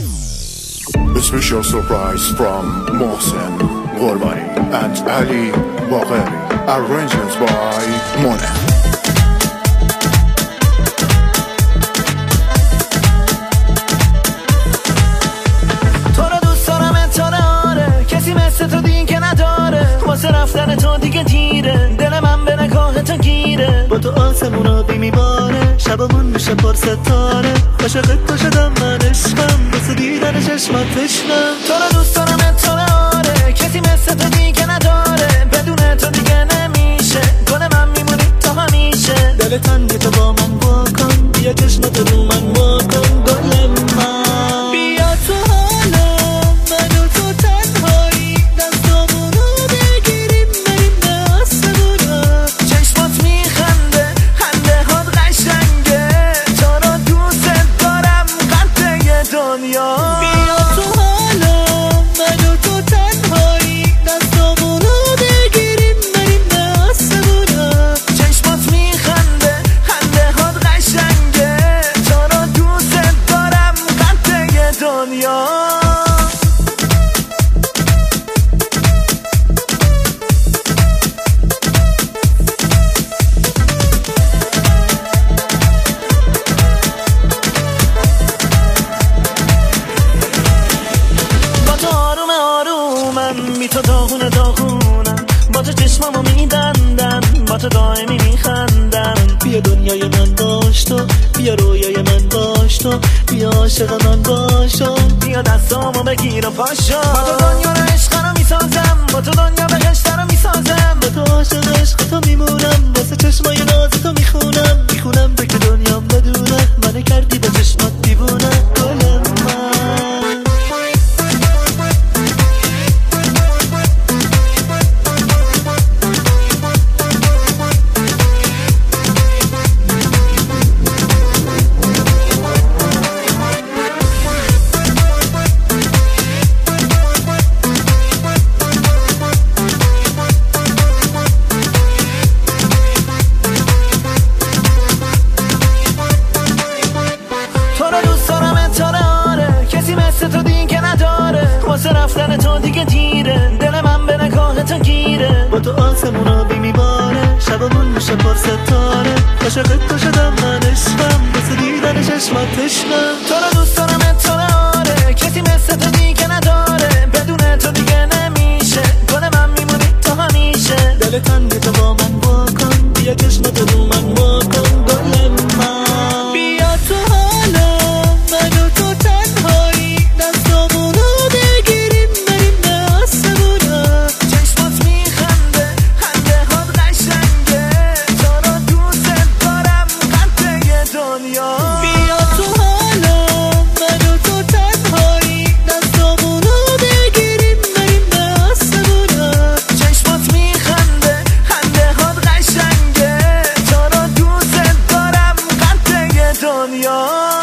A special surprise from Mohsen Ghorbani and Ali Bagheri. Arrangements by Mona. واسه رفتن تو دیگه دیره، دل من به نگاه تو گیره. با تو آسمون آبی میباره، شبمون میشه پر ستاره. عاشقت تو شدم من عشقم، واسه دیدن چشمات تشنم. تو رو دوست دارم تو رو آره، کسی مثل تو دیگه نداره. بدون تو دیگه نمیشه، گل من میمونی تا همیشه. دل تنگ تو با من واکن، بیا چشمات رو من واکن. گل من بیا تو حالا، من و تو تنهایی. دستامونو بگیریم بریم به آسمونا. چشمات میخنده، خنده هات قشنگه. تو رو دوست دارم قطعه دنیا. بیا تو حالا، من و تو تنهایی. دستامونو بگیریم بریم به آسمونا. چشمات میخنده، خنده هات قشنگه. تو رو دوست دارم قطعه دنیا. بی تو داغونه داغونم، با تو چشمامو میدندم، با تو دائمی میخندم. بیا دنیای من باش تو، بیا رویای من باش تو، بیا عاشق من باش تو. بیا دستامو بگیر و پاشو. با تو دنیا رو عشق رو میسازم، با تو دنیا بهشت رو میسازم. با تو عاشق عشق تو میمونم، واسه چشمای ناز تو میخونم. میخونم تو که دنیام بدونه، منو کردی با چشمات دیوونه. گل من واسه رفتن تو دیگه دیره، دل من به نگاه تو گیره. با تو آسمون آبی میباره، شبمون میشه پر ستاره. عاشقت تو شدم من عشقم، واسه دیدن چشمات تشنم. تو رو دوست دارم تو رو آره، کسی مثل تو دیگه نداره. بدون تو دیگه نمیشه، گل من میمونی تا همیشه. دل تنگ تو با من واکن، بیا چشمات رو من واکن. گل من بیا تو حالا، من و تو تنهایی. دستامونو بگیریم بریم به آسمونا. چشمات میخنده، خنده هات قشنگه. تو رو دوست دارم قطعه دنیا. بیا تو حالا، من و تو تنهایی. دستامونو بگیریم بریم به آسمونا. چشمات میخنده، خنده هات قشنگه. تو رو دوست دارم قطعه دنیا.